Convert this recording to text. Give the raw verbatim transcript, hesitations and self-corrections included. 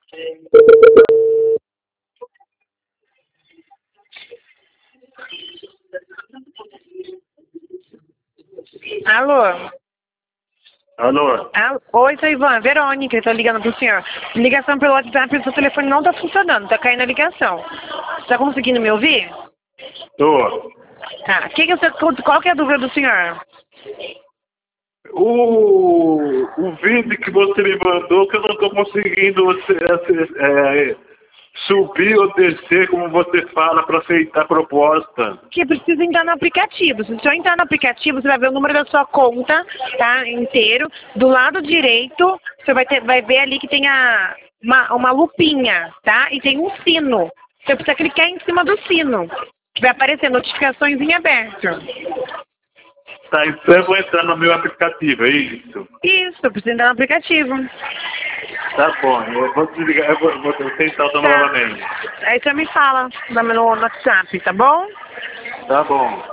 Alô? Alô? Ah, oi, sou Ivan, Verônica, eu tô ligando pro senhor. Ligação pelo WhatsApp, o seu telefone não tá funcionando, tá caindo a ligação. Tá conseguindo me ouvir? Tô. Tá, que que você, qual que é a dúvida do senhor? O, o vídeo que você me mandou, que eu não tô conseguindo é, subir ou descer, como você fala, para aceitar a proposta. Que precisa entrar no aplicativo. Se o senhor entrar no aplicativo, você vai ver o número da sua conta, tá, inteiro. Do lado direito, você vai, ter, vai ver ali que tem a, uma, uma lupinha, tá? E tem um sino. Você precisa clicar em cima do sino, que vai aparecer notificações em aberto. Tá, então eu vou entrar no meu aplicativo, é isso? Isso, precisa entrar no aplicativo. Tá bom, eu vou desligar, eu vou, vou tentar Tá. novamente. Aí você me fala no WhatsApp, tá bom? Tá bom.